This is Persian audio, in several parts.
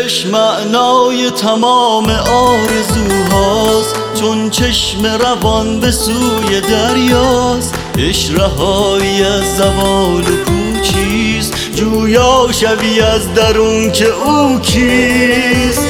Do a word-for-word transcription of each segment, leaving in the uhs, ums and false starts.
عشق معنای تمام آرزوهاست، چون چشم روان به سوی دریاست. عشق رهایی از زوال و پوچیست، جویا شوی از درون که او کیست.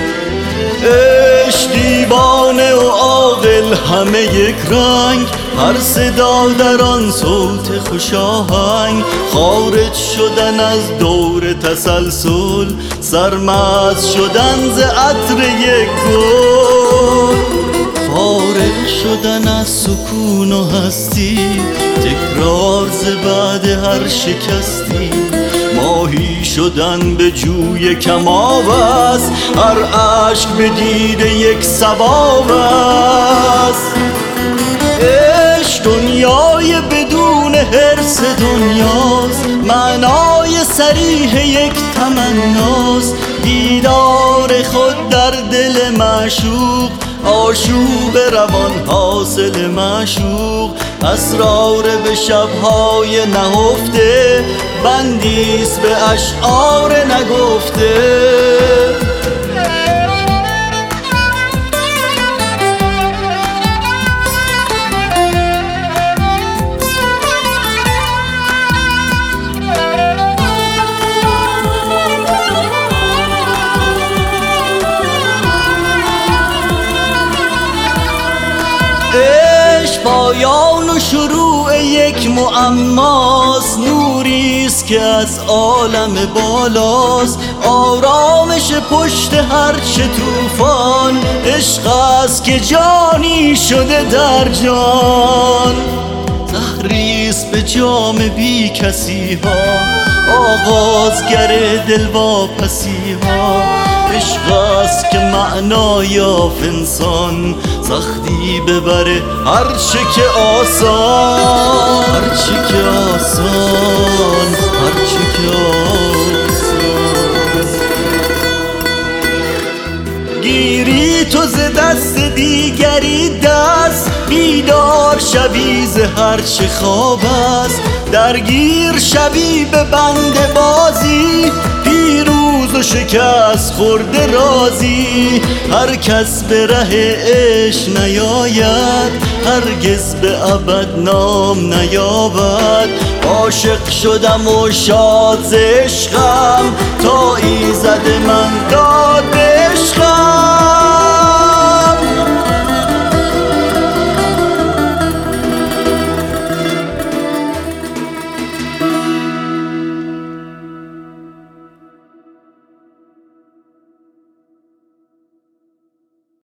عشق دیوانه و عاقل همه یک رنگ، هر صدا در آن صوت خوش آهنگ. خارج شدن از دور تسلسل، سرمست شدن ز عطر یک گل. فارغ شدن از سکون و هستی، تکرار ز بعد هر شکستی. ماهی شدن به جوی کماب است، هر اشک به دید یک ثواب است. عشق دنیای بدون حرص دنیاست، معنای صریح یک تمناست. دیدار خود در دل معشوق، آشوب روان حاصل معشوق. اسرار به شبهای نهفته، بندیست به اشعار نگفته. عشق پایان و شروع یک معماست، نوریست که از عالم بالاست. آرامش پشت هرچه طوفان، عشق است که جانی شده در جان. زهریست به جام بی کسی ها، آغازگر دل واپسی ها. عشق است که معنا یافت انسان، سختی ببره هرچه که آسان. هرچه که آسان، هرچه که آسان. گیری تو ز دست دیگری دست، بیدار شوی ز هرچه خواب است. درگیر شوی به بند بازی، پیروز و شکست خورده رازی. هر کس به ره عشق نیاید، هرگز به ابد نام نیابد. عاشق شدم و شاد ز عشقم، تا ایزد